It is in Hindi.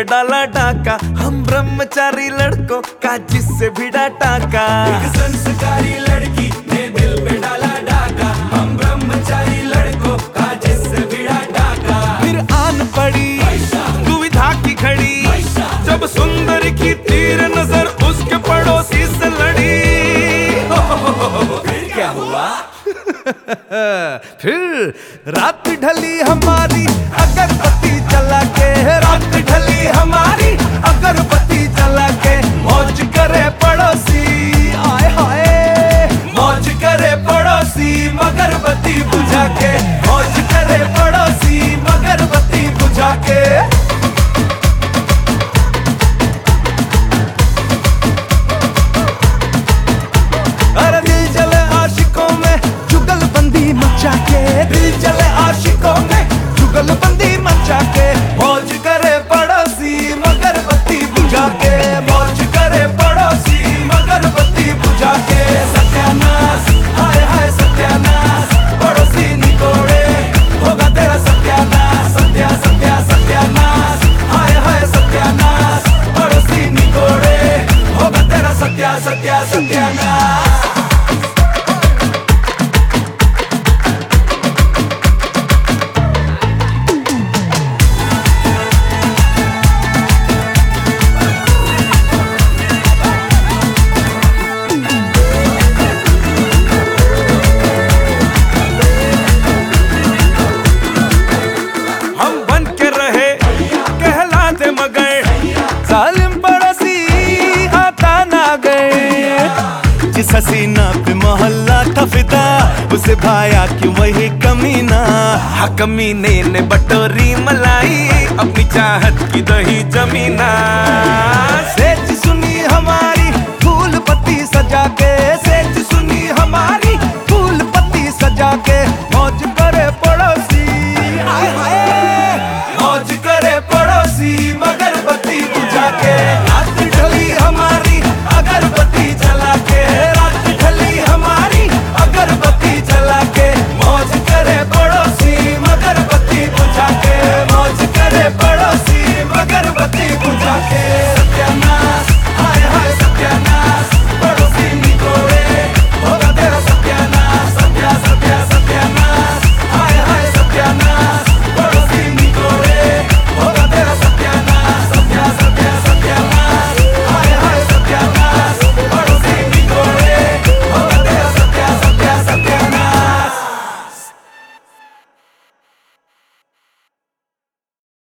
पे डाला डाका, हम ब्रह्मचारी लड़कों का जिससे भिड़ा टाका। एक संस्कारी लड़की ने दिल पे डाला डाका, हम ब्रह्मचारी लड़कों का जिससे भिड़ा टाका। फिर आन पड़ी दुविधा की घड़ी, जब सुंदर की तीर नजर उसके पड़ोसी से लड़ी। फिर क्या हुआ? फिर रात ढली हमारी अगरबत्ती जला के, रात ढली हमारी अगरबत्ती जला के, मौज करे पड़ोसी आए हाय, मौज करे पड़ोसी मगरबत्ती बुझा के, मौज करे पड़ोसी मगरबत्ती बुझा के। दिल चले आशिकों में जुगलबंदी मचा के, मौज करे पड़ोसी मगरबत्ती बुझा के, मौज करे पड़ोसी मगरबत्ती बुझा के। सत्यानाश हाय हाय सत्यानाश, पड़ोसी निकोड़े होगा तेरा सत्यानाश, सत्या सत्या सत्यानाश, हाय हाय सत्यानाश, पड़ोसी निकोड़े होगा तेरा सत्या सत्या सत्यानाश। जालिम पड़ोसी आता ना गए, जिस हसीना पे मोहल्ला था फिदा उसे भाया क्यों वही कमीना। हाँ कमीने ने बटोरी मलाई, अपनी चाहत की दही जमीना से